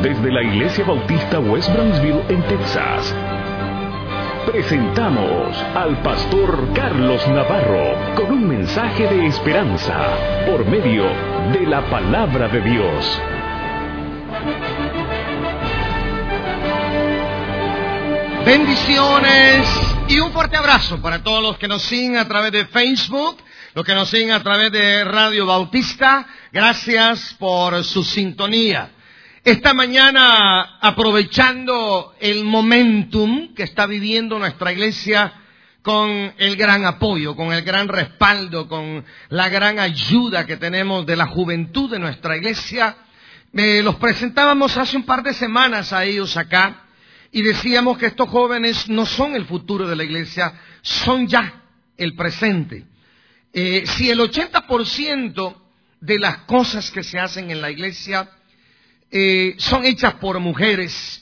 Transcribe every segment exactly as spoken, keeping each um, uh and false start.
desde la Iglesia Bautista West Brownsville en Texas, presentamos al pastor Carlos Navarro con un mensaje de esperanza por medio de la palabra de Dios. Bendiciones y un fuerte abrazo para todos los que nos siguen a través de Facebook, los que nos siguen a través de Radio Bautista. Gracias por su sintonía. Esta mañana, aprovechando el momentum que está viviendo nuestra iglesia, con el gran apoyo, con el gran respaldo, con la gran ayuda que tenemos de la juventud de nuestra iglesia, eh, los presentábamos hace un par de semanas a ellos acá y decíamos que estos jóvenes no son el futuro de la iglesia, son ya el presente. Eh, si el ochenta por ciento de las cosas que se hacen en la iglesia Eh, son hechas por mujeres,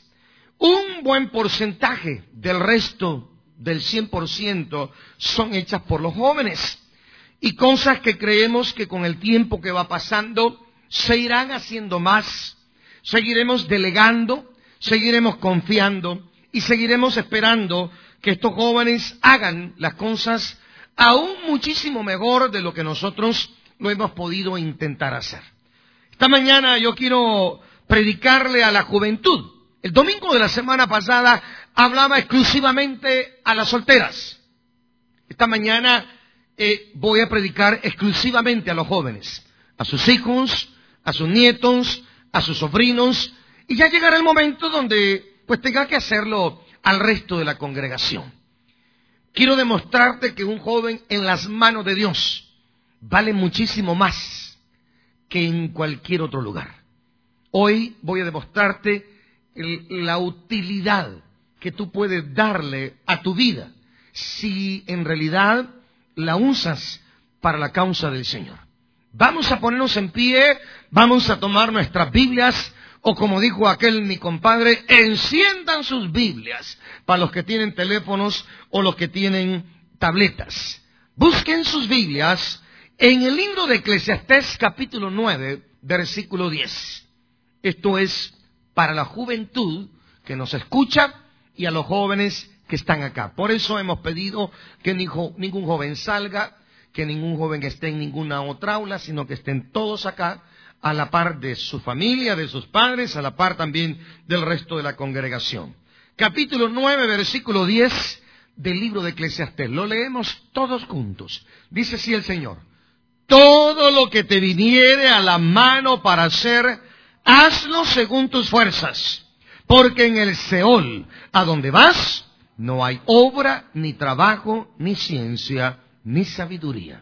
un buen porcentaje del resto del cien por ciento son hechas por los jóvenes, y cosas que creemos que con el tiempo que va pasando se irán haciendo más. Seguiremos delegando, seguiremos confiando y seguiremos esperando que estos jóvenes hagan las cosas aún muchísimo mejor de lo que nosotros lo hemos podido intentar hacer. Esta mañana yo quiero predicarle a la juventud. El domingo de la semana pasada hablaba exclusivamente a las solteras. Esta mañana eh, voy a predicar exclusivamente a los jóvenes, a sus hijos, a sus nietos, a sus sobrinos, y ya llegará el momento donde pues tenga que hacerlo al resto de la congregación. Quiero demostrarte que un joven en las manos de Dios vale muchísimo más que en cualquier otro lugar. Hoy voy a demostrarte el, la utilidad que tú puedes darle a tu vida si en realidad la usas para la causa del Señor. Vamos a ponernos en pie, vamos a tomar nuestras Biblias, o como dijo aquel mi compadre, enciendan sus Biblias, para los que tienen teléfonos o los que tienen tabletas. Busquen sus Biblias en el libro de Eclesiastés capítulo nueve, versículo diez. Esto es para la juventud que nos escucha y a los jóvenes que están acá. Por eso hemos pedido que ningún joven salga, que ningún joven esté en ninguna otra aula, sino que estén todos acá a la par de su familia, de sus padres, a la par también del resto de la congregación. Capítulo nueve, versículo diez del libro de Eclesiastés. Lo leemos todos juntos. Dice así el Señor: todo lo que te viniere a la mano para hacer, hazlo según tus fuerzas, porque en el Seol, a donde vas, no hay obra, ni trabajo, ni ciencia, ni sabiduría.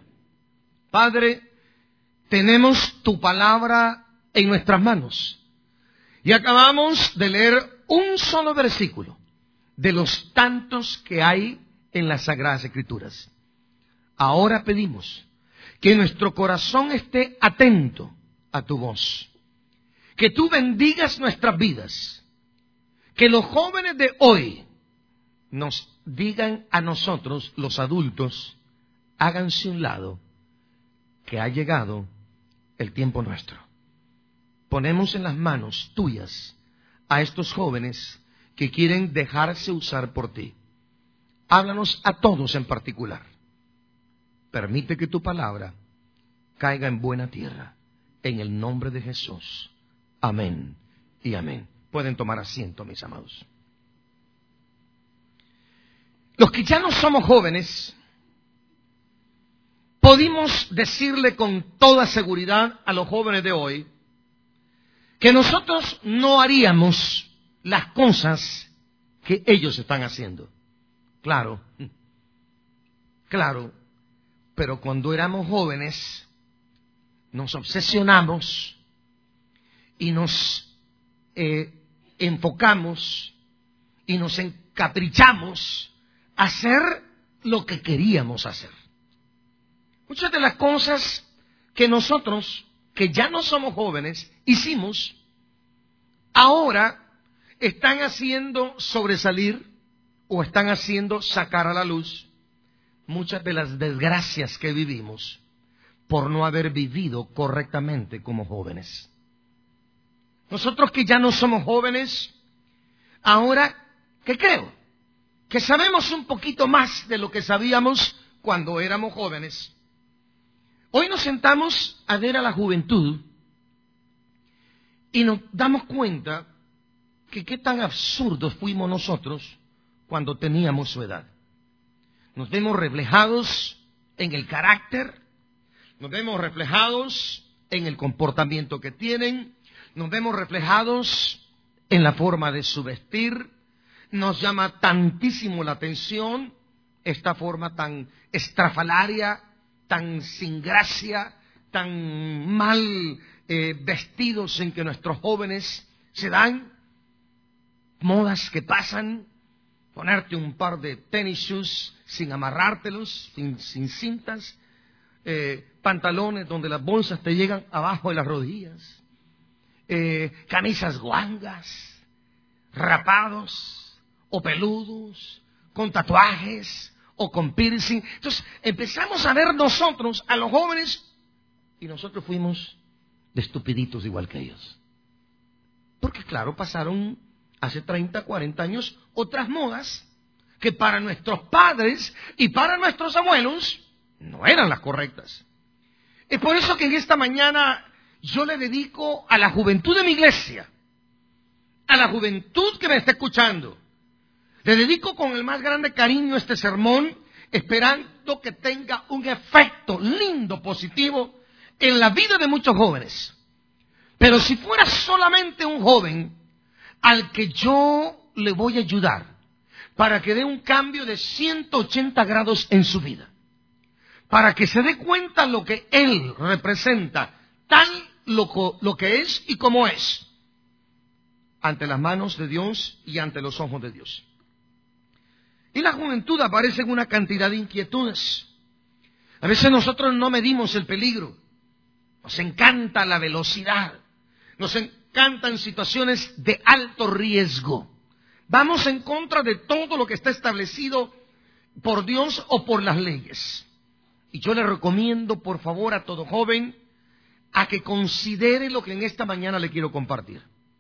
Padre, tenemos tu palabra en nuestras manos y acabamos de leer un solo versículo de los tantos que hay en las Sagradas Escrituras. Ahora pedimos que nuestro corazón esté atento a tu voz, que tú bendigas nuestras vidas, que los jóvenes de hoy nos digan a nosotros, los adultos, háganse un lado, que ha llegado el tiempo nuestro. Ponemos en las manos tuyas a estos jóvenes que quieren dejarse usar por ti. Háblanos a todos en particular. Permite que tu palabra caiga en buena tierra, en el nombre de Jesús. Amén y amén. Pueden tomar asiento, mis amados. Los que ya no somos jóvenes, podemos decirle con toda seguridad a los jóvenes de hoy que nosotros no haríamos las cosas que ellos están haciendo. Claro, claro, pero cuando éramos jóvenes nos obsesionamos y nos eh, enfocamos y nos encaprichamos a hacer lo que queríamos hacer. Muchas de las cosas que nosotros, que ya no somos jóvenes, hicimos, ahora están haciendo sobresalir o están haciendo sacar a la luz muchas de las desgracias que vivimos por no haber vivido correctamente como jóvenes. nosotros que ya no somos jóvenes, ahora, ¿qué creo? Que sabemos un poquito más de lo que sabíamos cuando éramos jóvenes. Hoy nos sentamos a ver a la juventud y nos damos cuenta que qué tan absurdos fuimos nosotros cuando teníamos su edad. Nos vemos reflejados en el carácter, nos vemos reflejados en el comportamiento que tienen, nos vemos reflejados en la forma de su vestir. Nos llama tantísimo la atención esta forma tan estrafalaria, tan sin gracia, tan mal eh, vestidos en que nuestros jóvenes se dan, modas que pasan, ponerte un par de tenis shoes sin amarrártelos, sin, sin cintas, eh, pantalones donde las bolsas te llegan abajo de las rodillas, eh, camisas guangas, rapados o peludos, con tatuajes o con piercing. Entonces empezamos a ver nosotros, a los jóvenes, y nosotros fuimos de estupiditos igual que ellos. Porque claro, pasaron hace treinta, cuarenta años otras modas que para nuestros padres y para nuestros abuelos no eran las correctas. Es por eso que en esta mañana yo le dedico a la juventud de mi iglesia, a la juventud que me está escuchando, le dedico con el más grande cariño este sermón, esperando que tenga un efecto lindo, positivo, en la vida de muchos jóvenes. Pero si fuera solamente un joven al que yo le voy a ayudar para que dé un cambio de ciento ochenta grados en su vida, para que se dé cuenta lo que él representa, tal lo, lo que es y como es, ante las manos de Dios y ante los ojos de Dios. Y la juventud aparece en una cantidad de inquietudes. A veces nosotros no medimos el peligro. Nos encanta la velocidad. Nos encantan situaciones de alto riesgo. Vamos en contra de todo lo que está establecido por Dios o por las leyes. Y yo le recomiendo, por favor, a todo joven, a que considere lo que en esta mañana le quiero compartir.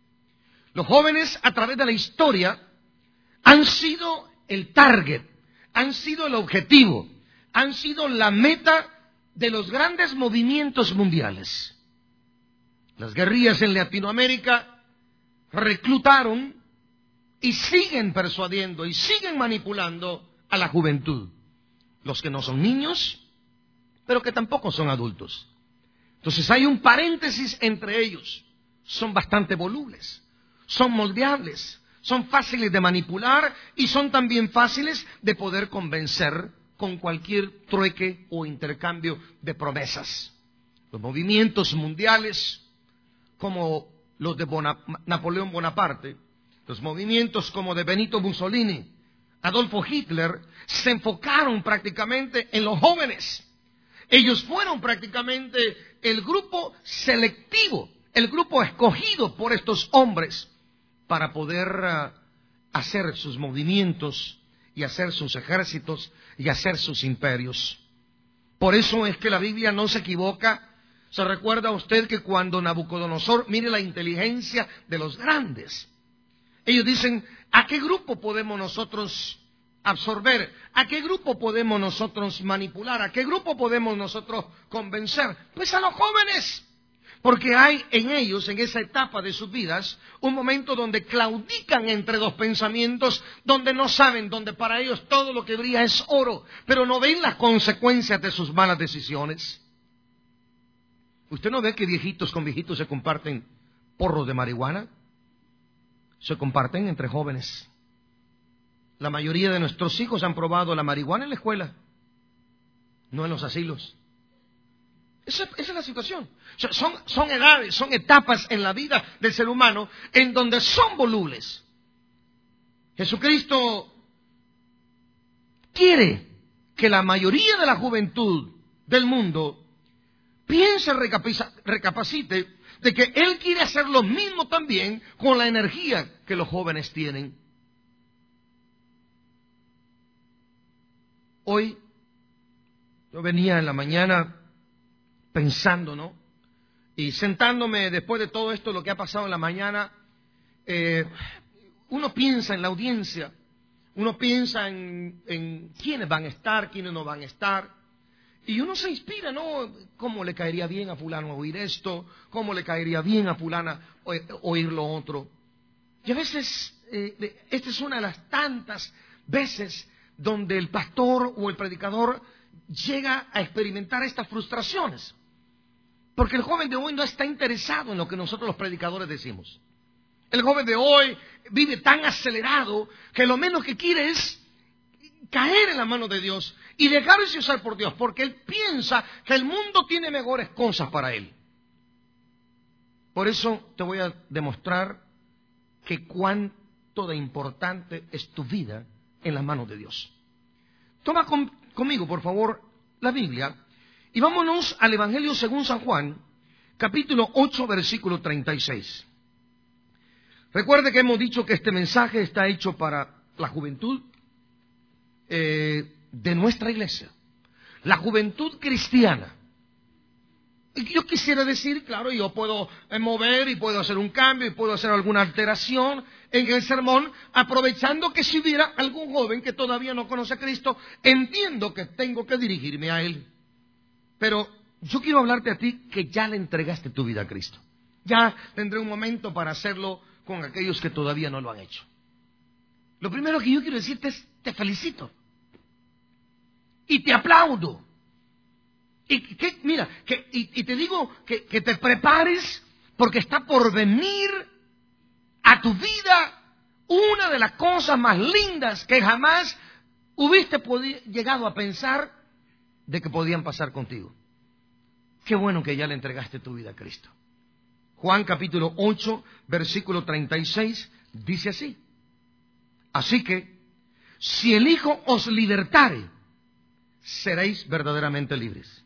Los jóvenes, a través de la historia, han sido el target, han sido el objetivo, han sido la meta de los grandes movimientos mundiales. Las guerrillas en Latinoamérica reclutaron y siguen persuadiendo y siguen manipulando a la juventud. Los que no son niños, pero que tampoco son adultos. Entonces hay un paréntesis entre ellos. Son bastante volubles, son moldeables, son fáciles de manipular y son también fáciles de poder convencer con cualquier trueque o intercambio de promesas. Los movimientos mundiales, como los de Bona- Napoleón Bonaparte, los movimientos como de Benito Mussolini, Adolfo Hitler, se enfocaron prácticamente en los jóvenes. Ellos fueron prácticamente el grupo selectivo, el grupo escogido por estos hombres para poder uh, hacer sus movimientos y hacer sus ejércitos y hacer sus imperios. Por eso es que la Biblia no se equivoca. Se recuerda a usted que cuando Nabucodonosor, mire la inteligencia de los grandes, ellos dicen, ¿a qué grupo podemos nosotros absorber? ¿A qué grupo podemos nosotros manipular? ¿A qué grupo podemos nosotros convencer? Pues a los jóvenes. Porque hay en ellos, en esa etapa de sus vidas, un momento donde claudican entre dos pensamientos, donde no saben, donde para ellos todo lo que brilla es oro, pero no ven las consecuencias de sus malas decisiones. ¿Usted no ve que viejitos con viejitos se comparten porros de marihuana? Se comparten entre jóvenes. La mayoría de nuestros hijos han probado la marihuana en la escuela, no en los asilos. Esa, esa es la situación. O sea, son, son edades, son etapas en la vida del ser humano en donde son volubles. Jesucristo quiere que la mayoría de la juventud del mundo piense, recapacite de que Él quiere hacer lo mismo también con la energía que los jóvenes tienen. Hoy yo venía en la mañana pensando, ¿no?, Y sentándome después de todo esto, lo que ha pasado en la mañana, eh, uno piensa en la audiencia, uno piensa en, en quiénes van a estar, quiénes no van a estar. Y uno se inspira, ¿no? ¿Cómo le caería bien a fulano oír esto? ¿Cómo le caería bien a fulana oír lo otro? Y a veces, eh, esta es una de las tantas veces donde el pastor o el predicador llega a experimentar estas frustraciones. Porque el joven de hoy no está interesado en lo que nosotros los predicadores decimos. El joven de hoy vive tan acelerado que lo menos que quiere es caer en la mano de Dios y dejarse usar por Dios, porque él piensa que el mundo tiene mejores cosas para él. Por eso te voy a demostrar que cuánto de importante es tu vida en las manos de Dios. Toma con, conmigo, por favor, la Biblia y vámonos al Evangelio según San Juan, capítulo ocho, versículo treinta y seis. Recuerde que hemos dicho que este mensaje está hecho para la juventud eh, de nuestra iglesia, la juventud cristiana. Y yo quisiera decir, claro, yo puedo mover y puedo hacer un cambio y puedo hacer alguna alteración en el sermón, aprovechando que si hubiera algún joven que todavía no conoce a Cristo, entiendo que tengo que dirigirme a él. Pero yo quiero hablarte a ti que ya le entregaste tu vida a Cristo. Ya tendré un momento para hacerlo con aquellos que todavía no lo han hecho. Lo primero que yo quiero decirte es, te felicito. Y te aplaudo. Y que, mira, que, y, y te digo que, que te prepares porque está por venir a tu vida una de las cosas más lindas que jamás hubiste llegado a pensar de que podían pasar contigo. Qué bueno que ya le entregaste tu vida a Cristo. Juan capítulo ocho, versículo treinta y seis, dice así. Así que, si el Hijo os libertare, seréis verdaderamente libres.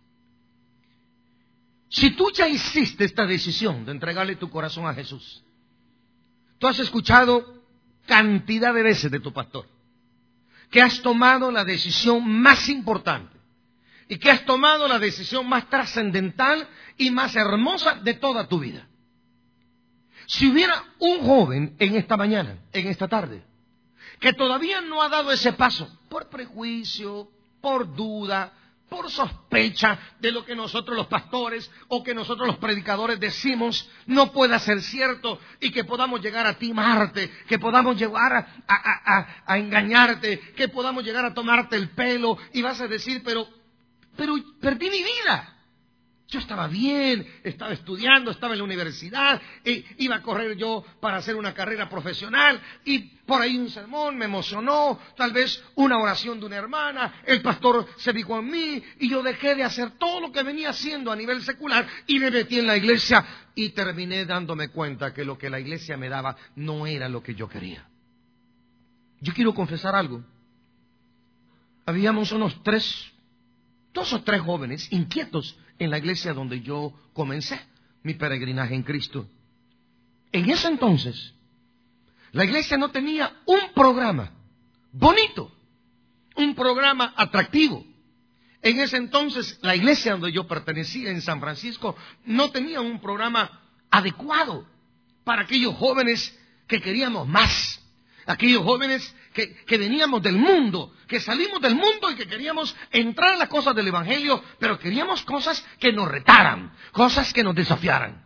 Si tú ya hiciste esta decisión de entregarle tu corazón a Jesús, tú has escuchado cantidad de veces de tu pastor que has tomado la decisión más importante y que has tomado la decisión más trascendental y más hermosa de toda tu vida. Si hubiera un joven en esta mañana, en esta tarde, que todavía no ha dado ese paso, por prejuicio, por duda, por sospecha de lo que nosotros los pastores o que nosotros los predicadores decimos no pueda ser cierto y que podamos llegar a timarte, que podamos llegar a, a, a, a engañarte, que podamos llegar a tomarte el pelo y vas a decir, pero, pero perdí mi vida. Yo estaba bien, estaba estudiando, estaba en la universidad, e iba a correr yo para hacer una carrera profesional y por ahí un sermón me emocionó, tal vez una oración de una hermana, el pastor se fijó en mí y yo dejé de hacer todo lo que venía haciendo a nivel secular y me metí en la iglesia y terminé dándome cuenta que lo que la iglesia me daba no era lo que yo quería. Yo quiero confesar algo. Habíamos unos tres, dos o tres jóvenes inquietos en la iglesia donde yo comencé mi peregrinaje en Cristo. En ese entonces, la iglesia no tenía un programa bonito, un programa atractivo. En ese entonces, la iglesia donde yo pertenecía en San Francisco no tenía un programa adecuado para aquellos jóvenes que queríamos más. Aquellos jóvenes que, que veníamos del mundo, que salimos del mundo y que queríamos entrar en las cosas del Evangelio, pero queríamos cosas que nos retaran, cosas que nos desafiaran.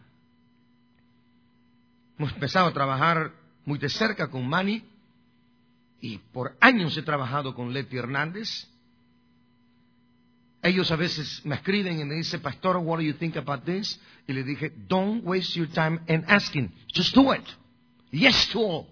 Hemos empezado a trabajar muy de cerca con Manny y por años he trabajado con Leti Hernández. Ellos a veces me escriben y me dicen, Pastor, what do you think about this? Y le dije, don't waste your time in asking, just do it. Yes to all.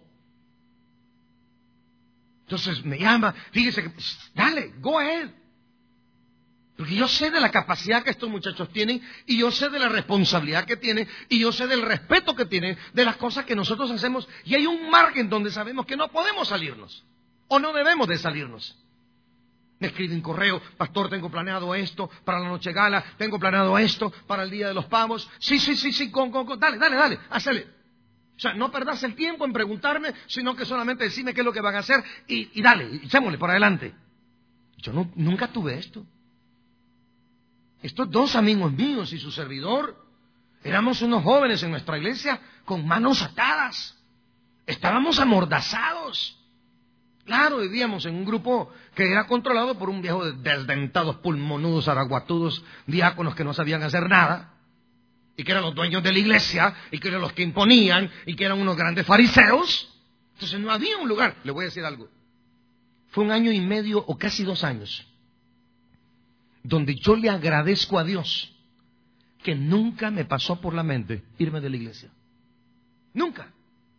Entonces me llama, fíjese que, dale, go ahead. Porque yo sé de la capacidad que estos muchachos tienen y yo sé de la responsabilidad que tienen y yo sé del respeto que tienen de las cosas que nosotros hacemos y hay un margen donde sabemos que no podemos salirnos o no debemos de salirnos. Me escriben correo, pastor, tengo planeado esto para la noche gala, tengo planeado esto para el día de los pavos. Sí, sí, sí, sí, con, con, con, dale, dale, dale, hazle. O sea, no perdás el tiempo en preguntarme, sino que solamente decime qué es lo que van a hacer y, y dale, echémosle por adelante. Yo no, nunca tuve esto. Estos dos amigos míos y su servidor Éramos unos jóvenes en nuestra iglesia con manos atadas. Estábamos amordazados. Claro, vivíamos en un grupo que era controlado por un viejo de desdentados, pulmonudos, araguatudos, diáconos que no sabían hacer nada, y que eran los dueños de la iglesia, y que eran los que imponían, y que eran unos grandes fariseos. Entonces no había un lugar. Le voy a decir algo. Fue un año y medio o casi dos años donde yo le agradezco a Dios que nunca me pasó por la mente irme de la iglesia. Nunca.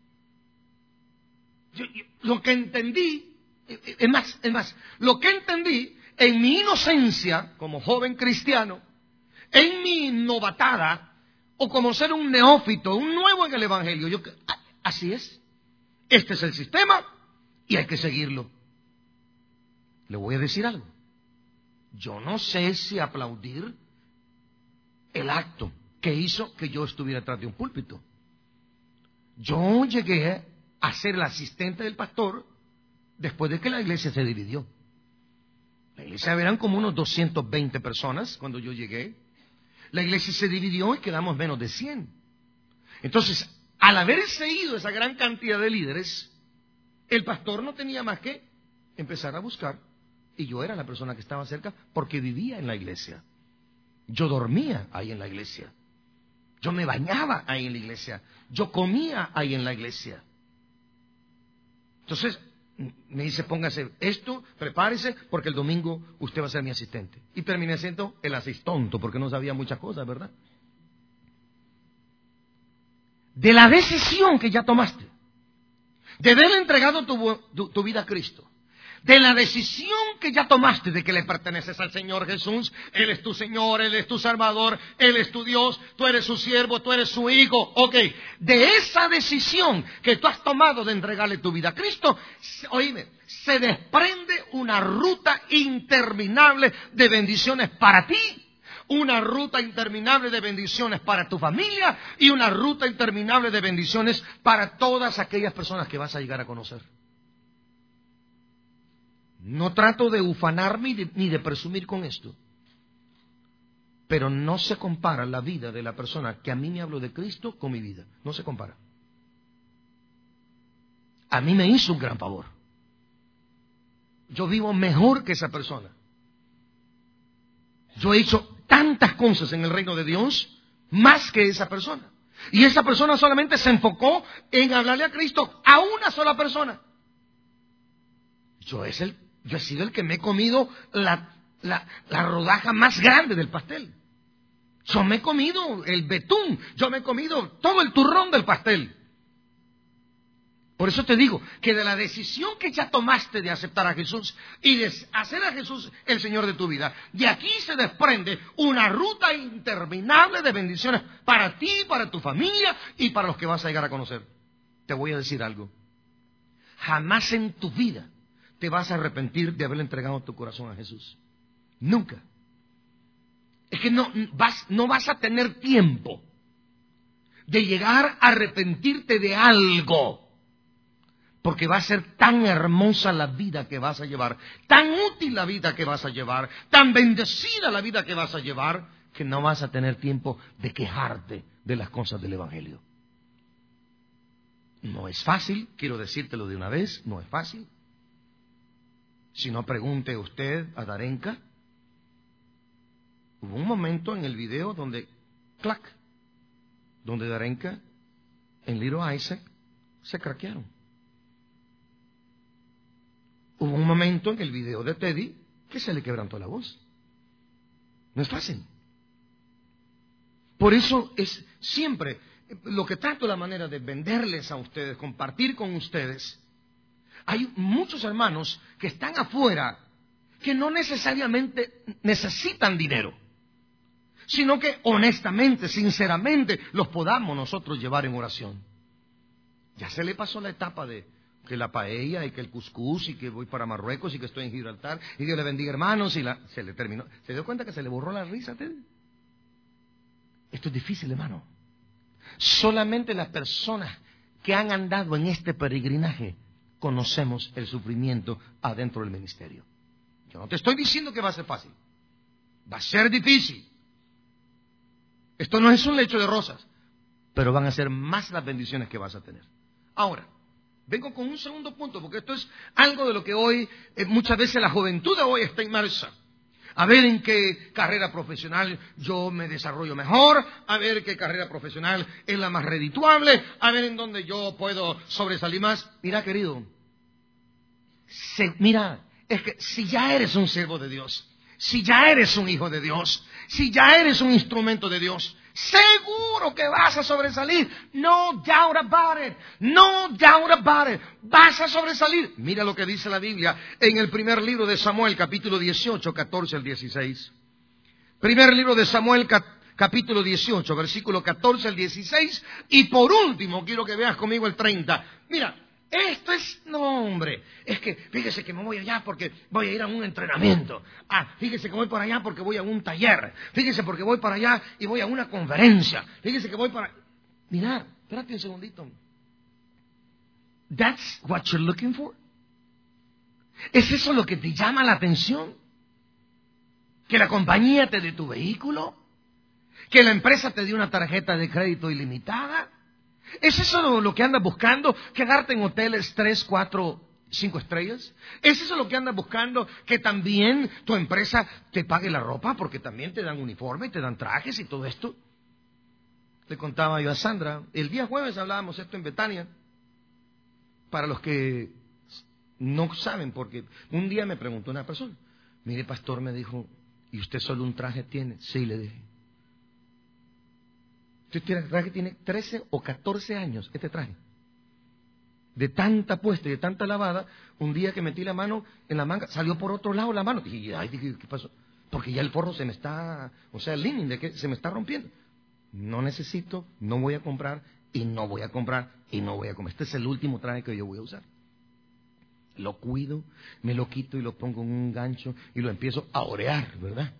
Yo, yo, lo que entendí, es más, es más, lo que entendí en mi inocencia como joven cristiano, en mi novatada, o como ser un neófito, un nuevo en el evangelio, yo, así es. Este es el sistema y hay que seguirlo. Le voy a decir algo. Yo no sé si aplaudir el acto que hizo que yo estuviera atrás de un púlpito. Yo llegué a ser el asistente del pastor después de que la iglesia se dividió. La iglesia eran como unos doscientas veinte personas cuando yo llegué. La iglesia se dividió y quedamos menos de cien. Entonces, al haberse ido esa gran cantidad de líderes, el pastor no tenía más que empezar a buscar. Y yo era la persona que estaba cerca porque vivía en la iglesia. Yo dormía ahí en la iglesia. Yo me bañaba ahí en la iglesia. Yo comía ahí en la iglesia. Entonces, me dice, póngase esto, prepárese, porque el domingo usted va a ser mi asistente. Y terminé siendo el asistonto, porque no sabía muchas cosas, ¿verdad? De la decisión que ya tomaste, de haberle entregado tu, tu, tu vida a Cristo, de la decisión que ya tomaste de que le perteneces al Señor Jesús, Él es tu Señor, Él es tu Salvador, Él es tu Dios, tú eres su siervo, tú eres su hijo, ok, de esa decisión que tú has tomado de entregarle tu vida a Cristo, oíme, se desprende una ruta interminable de bendiciones para ti, una ruta interminable de bendiciones para tu familia y una ruta interminable de bendiciones para todas aquellas personas que vas a llegar a conocer. No trato de ufanarme ni de presumir con esto, pero no se compara la vida de la persona que a mí me habló de Cristo con mi vida. No se compara. A mí me hizo un gran favor. Yo vivo mejor que esa persona. Yo he hecho tantas cosas en el reino de Dios más que esa persona. Y esa persona solamente se enfocó en hablarle a Cristo a una sola persona. Yo es el Yo he sido el que me he comido la, la, la rodaja más grande del pastel. Yo me he comido el betún, yo me he comido todo el turrón del pastel. Por eso te digo que de la decisión que ya tomaste de aceptar a Jesús y de hacer a Jesús el Señor de tu vida, de aquí se desprende una ruta interminable de bendiciones para ti, para tu familia y para los que vas a llegar a conocer. Te voy a decir algo. Jamás en tu vida te vas a arrepentir de haberle entregado tu corazón a Jesús. Nunca. Es que no vas, no vas a tener tiempo de llegar a arrepentirte de algo, porque va a ser tan hermosa la vida que vas a llevar, tan útil la vida que vas a llevar, tan bendecida la vida que vas a llevar, que no vas a tener tiempo de quejarte de las cosas del Evangelio. No es fácil, quiero decírtelo de una vez, no es fácil. Si no, pregunte usted a Darenka. Hubo un momento en el video donde, clac, donde Darenka en Little Isaac se craquearon. Hubo un momento en el video de Teddy que se le quebrantó la voz. No es fácil. Por eso es siempre lo que trato la manera de venderles a ustedes, compartir con ustedes. Hay muchos hermanos que están afuera que no necesariamente necesitan dinero, sino que honestamente, sinceramente, los podamos nosotros llevar en oración. Ya se le pasó la etapa de que la paella y que el cuscús y que voy para Marruecos y que estoy en Gibraltar y Dios le bendiga, hermanos, y la, se le terminó. ¿Se dio cuenta que se le borró la risa a usted? Esto es difícil, hermano. Solamente las personas que han andado en este peregrinaje conocemos el sufrimiento adentro del ministerio. Yo no te estoy diciendo que va a ser fácil. Va a ser difícil. Esto no es un lecho de rosas, pero van a ser más las bendiciones que vas a tener. Ahora, vengo con un segundo punto, porque esto es algo de lo que hoy, eh, muchas veces la juventud de hoy está inmersa. A ver en qué carrera profesional yo me desarrollo mejor, a ver qué carrera profesional es la más redituable, a ver en dónde yo puedo sobresalir más. Mira, querido, se, mira, es que si ya eres un siervo de Dios, si ya eres un hijo de Dios, si ya eres un instrumento de Dios, seguro que vas a sobresalir. No doubt about it. No doubt about it. Vas a sobresalir. Mira lo que dice la Biblia en el primer libro de Samuel, capítulo dieciocho, catorce al dieciséis. Primer libro de Samuel, capítulo dieciocho, versículo catorce al dieciséis. Y por último, quiero que veas conmigo el treinta. Mira, esto es, no hombre, es que fíjese que me voy allá porque voy a ir a un entrenamiento. Ah, fíjese que voy para allá porque voy a un taller. Fíjese porque voy para allá y voy a una conferencia. Fíjese que voy para... Mira, espérate un segundito. That's what you're looking for. ¿Es eso lo que te llama la atención? ¿Que la compañía te dé tu vehículo? ¿Que la empresa te dé una tarjeta de crédito ilimitada? ¿Es eso lo que andas buscando? ¿Quedarte en hoteles tres, cuatro, cinco estrellas? ¿Es eso lo que andas buscando? ¿Que también tu empresa te pague la ropa? Porque también te dan uniforme, te dan trajes y todo esto. Le contaba yo a Sandra, el día jueves hablábamos esto en Betania. Para los que no saben, porque un día me preguntó una persona. Mire, pastor, me dijo, ¿y usted solo un traje tiene? Sí, le dije. Este traje tiene trece o catorce años, este traje. De tanta puesta y de tanta lavada, un día que metí la mano en la manga, salió por otro lado la mano. Dije, ay, ¿qué pasó? Porque ya el forro se me está, o sea, el lining de que se me está rompiendo. No necesito, no voy a comprar, y no voy a comprar, y no voy a comprar. Este es el último traje que yo voy a usar. Lo cuido, me lo quito y lo pongo en un gancho y lo empiezo a orear, ¿verdad?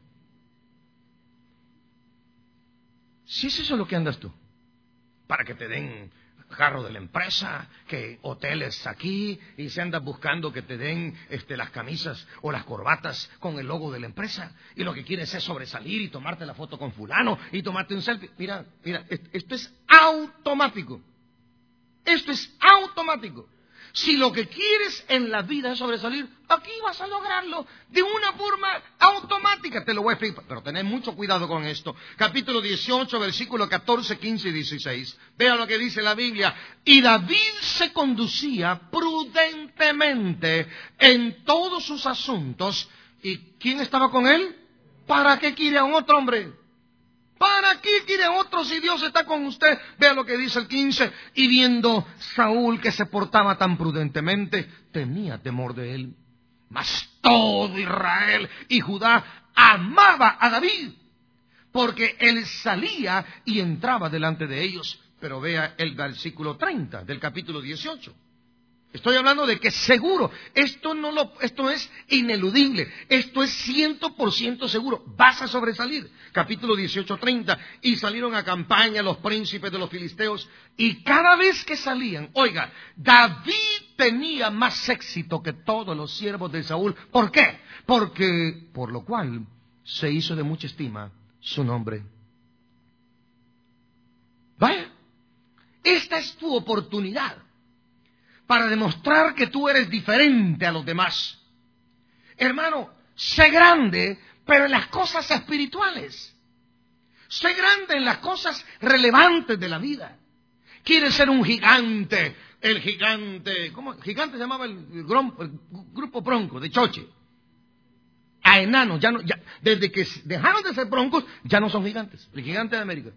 Si es eso lo que andas tú, para que te den carro de la empresa, que hoteles aquí, y se andas buscando que te den este, las camisas o las corbatas con el logo de la empresa, y lo que quieres es sobresalir y tomarte la foto con fulano y tomarte un selfie. Mira, mira, esto es automático. Esto es automático. Si lo que quieres en la vida es sobresalir, aquí vas a lograrlo de una forma automática. Te lo voy a explicar, pero tened mucho cuidado con esto. Capítulo dieciocho, versículos catorce, quince y dieciséis. Vea lo que dice la Biblia. Y David se conducía prudentemente en todos sus asuntos. ¿Y quién estaba con él? ¿Para qué quiere a un otro hombre? ¿Para qué quiere otro si Dios está con usted? Vea lo que dice el quince. Y viendo Saúl que se portaba tan prudentemente, tenía temor de él. Mas todo Israel y Judá amaba a David, porque él salía y entraba delante de ellos. Pero vea el versículo treinta del capítulo dieciocho. Estoy hablando de que seguro, esto no lo, esto es ineludible, esto es ciento por ciento seguro, vas a sobresalir. Capítulo dieciocho, treinta, y salieron a campaña los príncipes de los filisteos, y cada vez que salían, oiga, David tenía más éxito que todos los siervos de Saúl. ¿Por qué? Porque, por lo cual, se hizo de mucha estima su nombre. Vaya, esta es tu oportunidad para demostrar que tú eres diferente a los demás. Hermano, sé grande, pero en las cosas espirituales. Sé grande en las cosas relevantes de la vida. Quieres ser un gigante, el gigante, ¿cómo? Gigante se llamaba el, el, el grupo Bronco de Choche. A enanos, ya no, ya, desde que dejaron de ser broncos, ya no son gigantes. El gigante de América.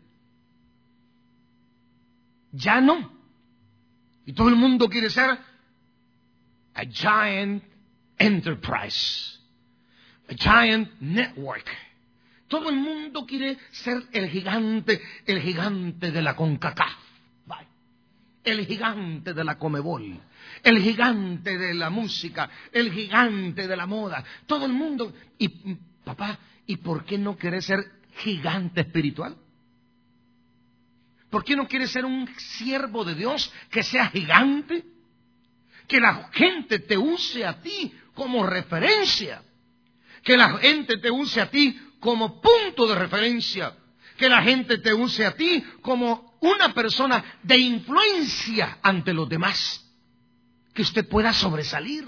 Ya no. Y todo el mundo quiere ser a giant enterprise, a giant network. Todo el mundo quiere ser el gigante, el gigante de la CONCACAF, el gigante de la Comebol, el gigante de la música, el gigante de la moda. Todo el mundo. Y papá, ¿y por qué no querés ser gigante espiritual? ¿Por qué no quieres ser un siervo de Dios que sea gigante? Que la gente te use a ti como referencia. Que la gente te use a ti como punto de referencia. que la gente te use a ti como una persona de influencia ante los demás, que usted pueda sobresalir.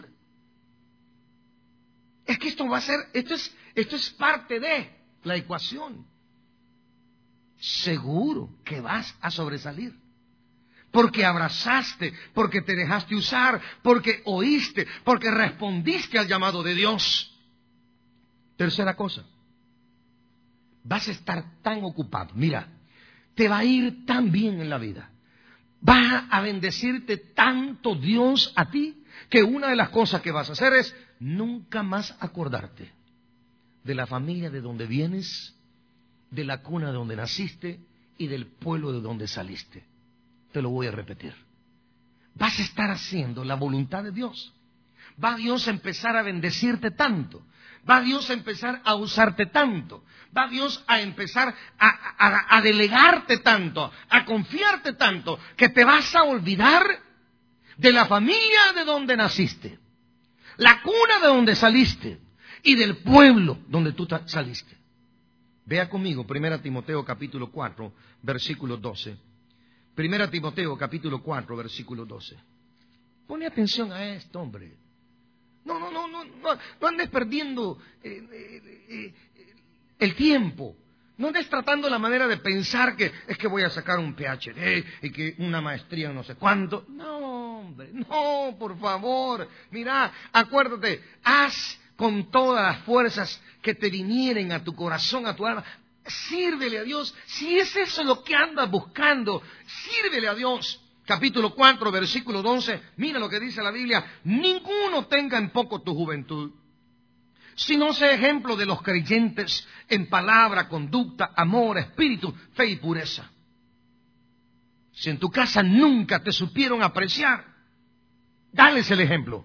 Es que esto va a ser, esto es, esto es parte de la ecuación. Seguro que vas a sobresalir. Porque abrazaste, porque te dejaste usar, porque oíste, porque respondiste al llamado de Dios. Tercera cosa, vas a estar tan ocupado. Mira, te va a ir tan bien en la vida. Va a bendecirte tanto Dios a ti, que una de las cosas que vas a hacer es nunca más acordarte de la familia de donde vienes, de la cuna de donde naciste y del pueblo de donde saliste. Te lo voy a repetir. Vas a estar haciendo la voluntad de Dios. Va Dios a empezar a bendecirte tanto. Va Dios a empezar a usarte tanto. Va Dios a empezar a, a, a delegarte tanto, a confiarte tanto, que te vas a olvidar de la familia de donde naciste, la cuna de donde saliste y del pueblo donde tú saliste. Vea conmigo, Primera Timoteo capítulo cuatro, versículo doce. Primera Timoteo capítulo cuatro, versículo doce. Pone atención a esto, hombre. No, no, no, no, no, no andes perdiendo eh, eh, eh, el tiempo. No andes tratando la manera de pensar que es que voy a sacar un P H D y que una maestría no sé cuánto. No, hombre, no, por favor. Mira, acuérdate, haz con todas las fuerzas que te vinieren a tu corazón, a tu alma. Sírvele a Dios. Si es eso lo que andas buscando, sírvele a Dios. Capítulo cuatro, versículo once. Mira lo que dice la Biblia. Ninguno tenga en poco tu juventud, sino sea ejemplo de los creyentes en palabra, conducta, amor, espíritu, fe y pureza. Si en tu casa nunca te supieron apreciar, dales el ejemplo.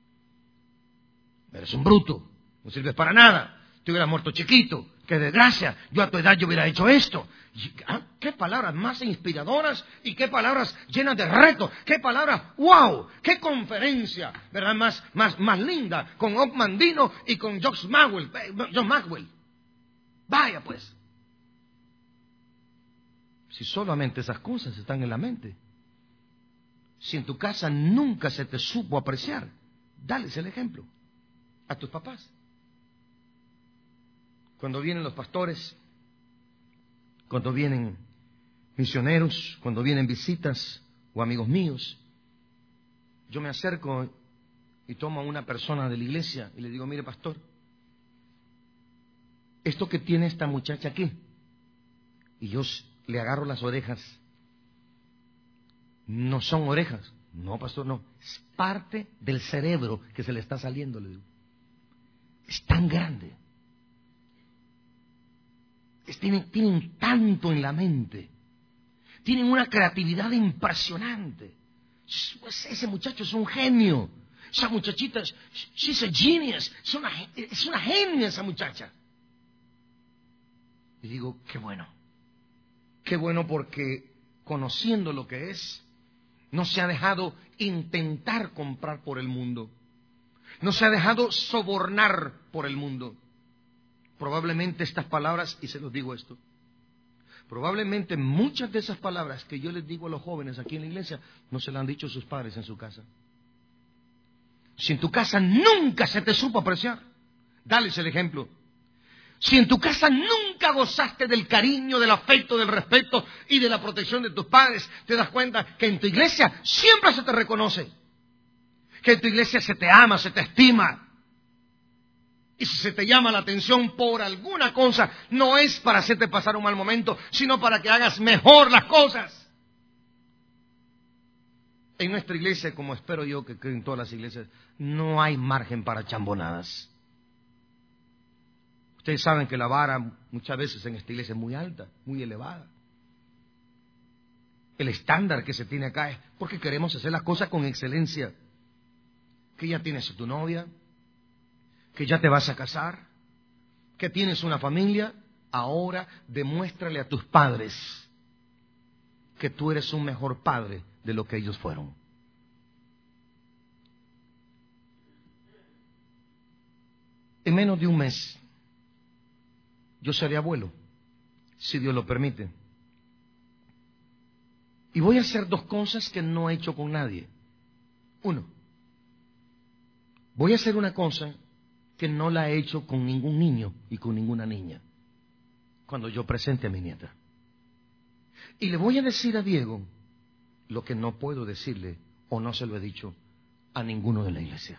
Eres un bruto, no sirves para nada. Te hubieras muerto chiquito, qué desgracia, yo a tu edad yo hubiera hecho esto. Y, ¿ah? Qué palabras más inspiradoras y qué palabras llenas de reto, qué palabras, wow, qué conferencia, ¿verdad? Más, más, más linda, con Og Mandino y con Josh Maxwell, John Maxwell. Vaya pues. Si solamente esas cosas están en la mente, si en tu casa nunca se te supo apreciar, dales el ejemplo a tus papás. Cuando vienen los pastores, cuando vienen misioneros, cuando vienen visitas o amigos míos, yo me acerco y tomo a una persona de la iglesia y le digo, mire pastor, esto que tiene esta muchacha aquí, y yo le agarro las orejas, no son orejas, no pastor, no, es parte del cerebro que se le está saliendo, le digo, es tan grande. Tienen, tienen tanto en la mente, tienen una creatividad impresionante. Pues ese muchacho es un genio, esa muchachita, she's a genius, es una, es una genia esa muchacha. Y digo, qué bueno, qué bueno porque conociendo lo que es, no se ha dejado intentar comprar por el mundo, no se ha dejado sobornar por el mundo. Probablemente estas palabras, y se los digo esto, probablemente muchas de esas palabras que yo les digo a los jóvenes aquí en la iglesia, no se las han dicho sus padres en su casa. Si en tu casa nunca se te supo apreciar, dales el ejemplo. Si en tu casa nunca gozaste del cariño, del afecto, del respeto y de la protección de tus padres, te das cuenta que en tu iglesia siempre se te reconoce, que en tu iglesia se te ama, se te estima. Y si se te llama la atención por alguna cosa, no es para hacerte pasar un mal momento, sino para que hagas mejor las cosas. En nuestra iglesia, como espero yo que en todas las iglesias, no hay margen para chambonadas. Ustedes saben que la vara muchas veces en esta iglesia es muy alta, muy elevada. El estándar que se tiene acá es porque queremos hacer las cosas con excelencia. Que ya tienes a tu novia, que ya te vas a casar, que tienes una familia, ahora demuéstrale a tus padres que tú eres un mejor padre de lo que ellos fueron. En menos de un mes, yo seré abuelo. si Dios lo permite. Y voy a hacer dos cosas que no he hecho con nadie. Uno, voy a hacer una cosa que no la he hecho con ningún niño y con ninguna niña cuando yo presente a mi nieta. Y le voy a decir a Diego lo que no puedo decirle o no se lo he dicho a ninguno de la iglesia.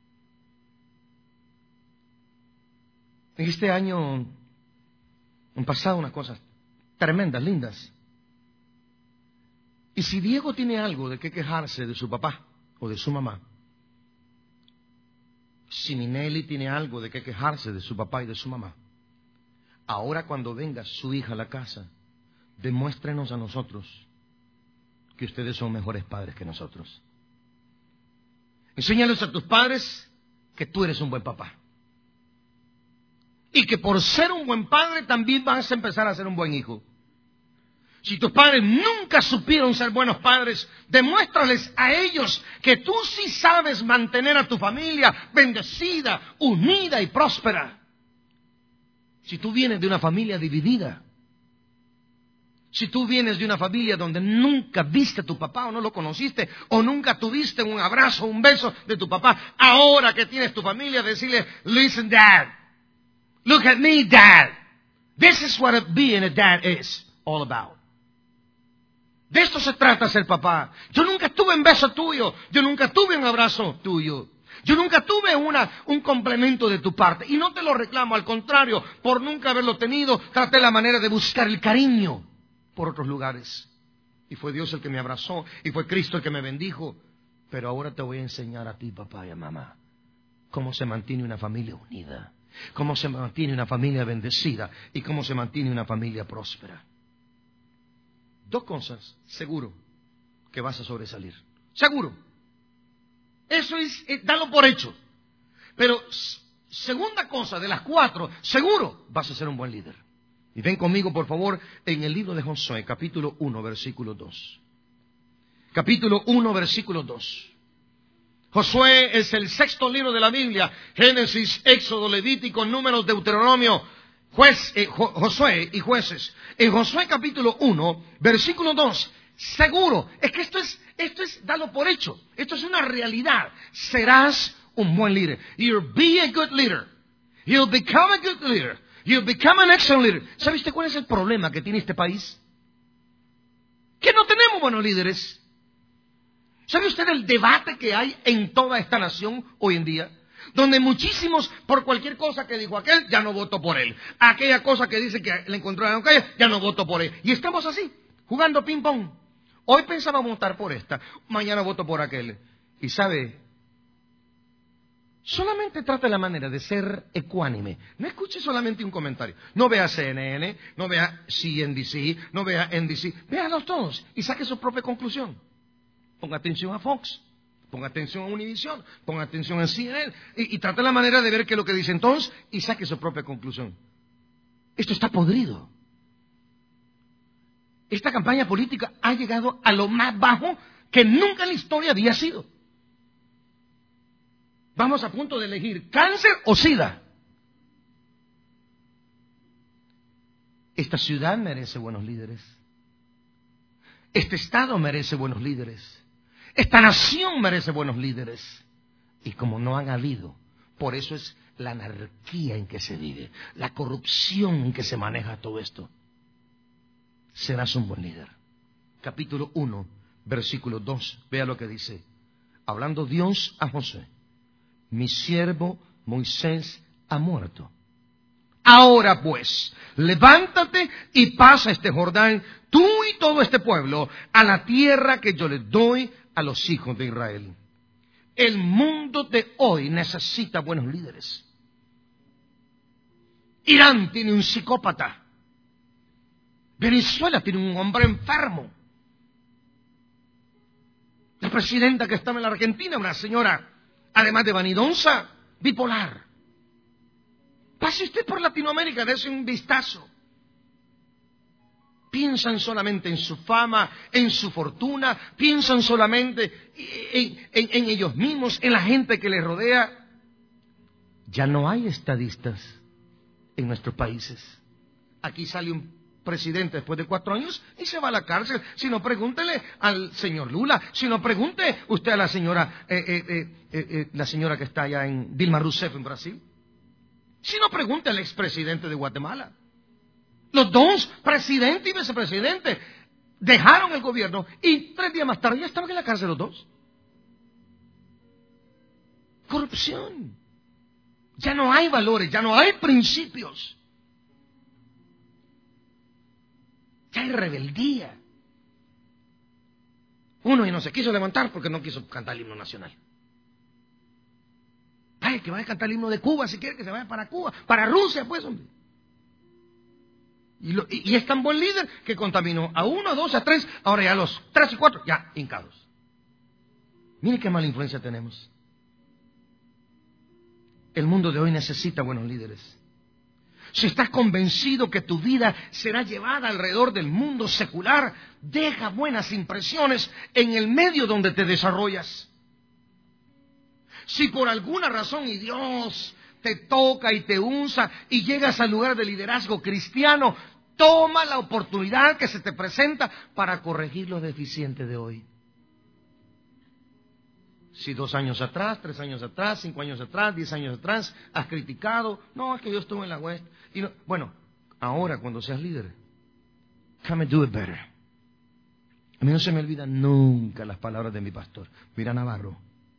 En este año han pasado unas cosas tremendas, lindas. Y si Diego tiene algo de qué quejarse de su papá o de su mamá, si Minelli tiene algo de qué quejarse de su papá y de su mamá, ahora cuando venga su hija a la casa, demuéstrenos a nosotros que ustedes son mejores padres que nosotros. Enséñales a tus padres que tú eres un buen papá. Y que por ser un buen padre también vas a empezar a ser un buen hijo. Si tus padres nunca supieron ser buenos padres, demuéstrales a ellos que tú sí sabes mantener a tu familia bendecida, unida y próspera. Si tú vienes de una familia dividida, si tú vienes de una familia donde nunca viste a tu papá o no lo conociste, o nunca tuviste un abrazo, un beso de tu papá, ahora que tienes tu familia, decirle, listen, Dad, look at me, Dad. This is what being a dad is all about. De esto se trata ser papá. Yo nunca tuve un beso tuyo. Yo nunca tuve un abrazo tuyo. Yo nunca tuve una, un complemento de tu parte. Y no te lo reclamo. Al contrario, por nunca haberlo tenido, traté la manera de buscar el cariño por otros lugares. Y fue Dios el que me abrazó. Y fue Cristo el que me bendijo. Pero ahora te voy a enseñar a ti, papá y a mamá, cómo se mantiene una familia unida. Cómo se mantiene una familia bendecida. Y cómo se mantiene una familia próspera. Dos cosas, seguro, que vas a sobresalir. Seguro. Eso es, eh, dalo por hecho. Pero, segunda cosa, de las cuatro, seguro vas a ser un buen líder. Y ven conmigo, por favor, en el libro de Josué, capítulo uno, versículo dos. Capítulo uno, versículo dos. Josué es el sexto libro de la Biblia. Génesis, Éxodo, Levítico, Números, Deuteronomio, Juez, eh, Josué y Jueces. En Josué capítulo uno, versículo dos, seguro, es que esto es, esto es, dalo por hecho, esto es una realidad. Serás un buen líder. You'll be a good leader. You'll become a good leader. You'll become an excellent leader. ¿Sabe usted cuál es el problema que tiene este país? Que no tenemos buenos líderes. ¿Sabe usted el debate que hay en toda esta nación hoy en día? Donde muchísimos, por cualquier cosa que dijo aquel, ya no voto por él. Aquella cosa que dice que le encontró en la calle, ya no voto por él. Y estamos así, jugando ping pong. Hoy pensaba votar por esta, mañana voto por aquel. Y sabe, solamente trate la manera de ser ecuánime. No escuche solamente un comentario. No vea C N N, no vea C N B C, no vea N B C. Véalos todos y saque su propia conclusión. Ponga atención a Fox. Ponga atención a Univision, ponga atención a C N N y, y trate la manera de ver qué es lo que dice entonces y saque su propia conclusión. Esto está podrido. Esta campaña política ha llegado a lo más bajo que nunca en la historia había sido. Vamos a punto de elegir cáncer o sida. Esta ciudad merece buenos líderes. Este estado merece buenos líderes. Esta nación merece buenos líderes. Y como no han habido, por eso es la anarquía en que se vive, la corrupción en que se maneja todo esto. Serás un buen líder. Capítulo uno, versículo dos. Vea lo que dice. Hablando Dios a Josué. Mi siervo Moisés ha muerto. Ahora pues, levántate y pasa este Jordán, tú y todo este pueblo, a la tierra que yo les doy a los hijos de Israel. El mundo de hoy necesita buenos líderes. Irán tiene un psicópata. Venezuela tiene un hombre enfermo. La presidenta que estaba en la Argentina, una señora, además de vanidosa, bipolar. Pase usted por Latinoamérica, dése un vistazo. Piensan solamente en su fama, en su fortuna, piensan solamente en, en, en ellos mismos, en la gente que les rodea. Ya no hay estadistas en nuestros países. Aquí sale un presidente después de cuatro años y se va a la cárcel. Si no, pregúntele al señor Lula. Si no, pregunte usted a la señora, eh, eh, eh, eh, eh, la señora que está allá en Dilma Rousseff en Brasil. Si no, pregunte al expresidente de Guatemala. Los dos, presidente y vicepresidente, dejaron el gobierno y tres días más tarde ya estaban en la cárcel los dos. Corrupción. Ya no hay valores, ya no hay principios. Ya hay rebeldía. Uno y no se quiso levantar porque no quiso cantar el himno nacional. Ay, que vaya a cantar el himno de Cuba si quiere que se vaya para Cuba, para Rusia, pues, hombre. Y, lo, y, y es tan buen líder que contaminó a uno, a dos, a tres, ahora ya a los tres y cuatro, ya hincados. Mire qué mala influencia tenemos. El mundo de hoy necesita buenos líderes. Si estás convencido que tu vida será llevada alrededor del mundo secular, deja buenas impresiones en el medio donde te desarrollas. Si por alguna razón y Dios te toca y te unza y llegas al lugar de liderazgo cristiano, toma la oportunidad que se te presenta para corregir lo deficiente de hoy. Si dos años atrás, tres años atrás, cinco años atrás, diez años atrás has criticado, no, es que yo estuve en la West. Y no, bueno, ahora cuando seas líder, come do it better. A mí no se me olvidan nunca las palabras de mi pastor. Mira, Navarro,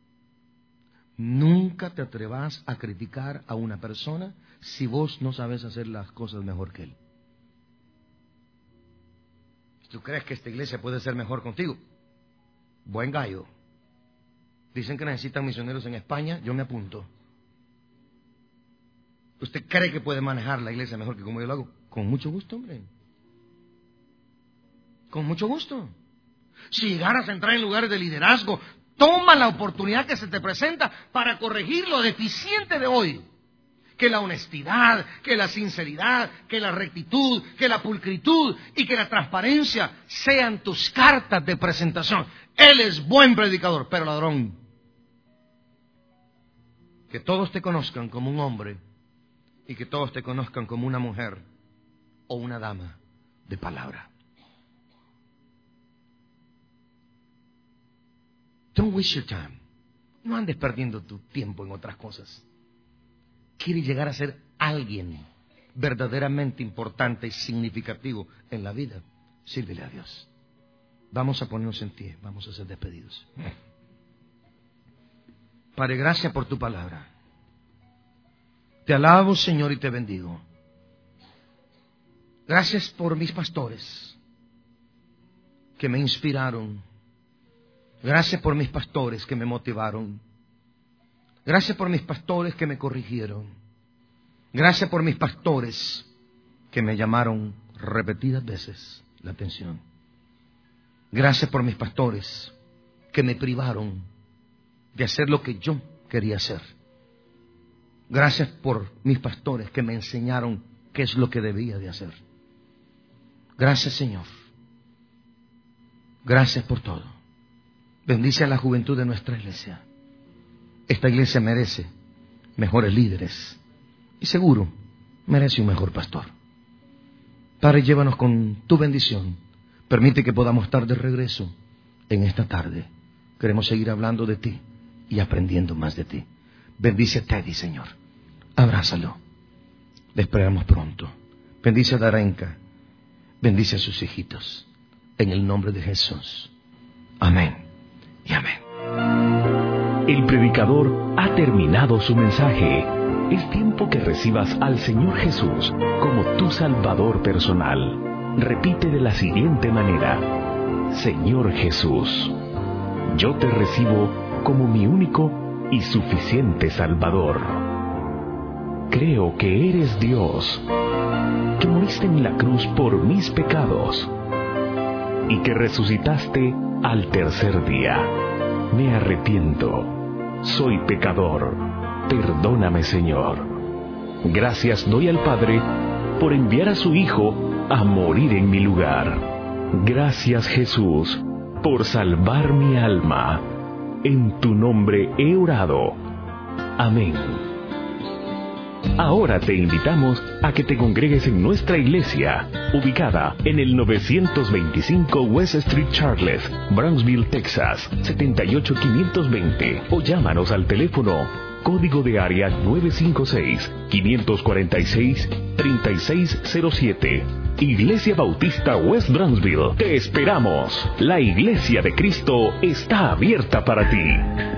nunca te atrevas a criticar a una persona si vos no sabes hacer las cosas mejor que él. ¿Tú crees que esta iglesia puede ser mejor contigo? Buen gallo. Dicen que necesitan misioneros en España, yo me apunto. ¿Usted cree que puede manejar la iglesia mejor que como yo lo hago? Con mucho gusto, hombre. Con mucho gusto. Si llegaras a entrar en lugares de liderazgo, toma la oportunidad que se te presenta para corregir lo deficiente de hoy. Que la honestidad, que la sinceridad, que la rectitud, que la pulcritud y que la transparencia sean tus cartas de presentación. Él es buen predicador, pero ladrón. Que todos te conozcan como un hombre y que todos te conozcan como una mujer o una dama de palabra. Don't waste your time. No andes perdiendo tu tiempo en otras cosas. ¿Quieres llegar a ser alguien verdaderamente importante y significativo en la vida? Sírvele a Dios. Vamos a ponernos en pie, vamos a ser despedidos. Padre, gracias por tu palabra. Te alabo, Señor, y te bendigo. Gracias por mis pastores que me inspiraron. Gracias por mis pastores que me motivaron. Gracias por mis pastores que me corrigieron. Gracias por mis pastores que me llamaron repetidas veces la atención. Gracias por mis pastores que me privaron de hacer lo que yo quería hacer. Gracias por mis pastores que me enseñaron qué es lo que debía de hacer. Gracias, Señor. Gracias por todo. Bendice a la juventud de nuestra iglesia. Esta iglesia merece mejores líderes y seguro merece un mejor pastor. Padre, llévanos con tu bendición. Permite que podamos estar de regreso en esta tarde. Queremos seguir hablando de ti y aprendiendo más de ti. Bendice a Teddy, Señor. Abrázalo. Le esperamos pronto. Bendice a Darenka. Bendice a sus hijitos. En el nombre de Jesús. Amén y amén. El predicador ha terminado su mensaje. Es tiempo que recibas al Señor Jesús como tu Salvador personal. Repite de la siguiente manera: Señor Jesús, yo te recibo como mi único y suficiente Salvador. Creo que eres Dios, que moriste en la cruz por mis pecados y que resucitaste al tercer día. Me arrepiento, soy pecador, perdóname, Señor. Gracias doy al Padre por enviar a su Hijo a morir en mi lugar. Gracias, Jesús, por salvar mi alma. En tu nombre he orado. Amén. Ahora te invitamos a que te congregues en nuestra iglesia, ubicada en el novecientos veinticinco West Street Charles, Brownsville, Texas, setenta y ocho quinientos veinte, o llámanos al teléfono código de área nueve cinco seis, cinco cuatro seis, tres seis cero siete. Iglesia Bautista West Brownsville. Te esperamos. La Iglesia de Cristo está abierta para ti.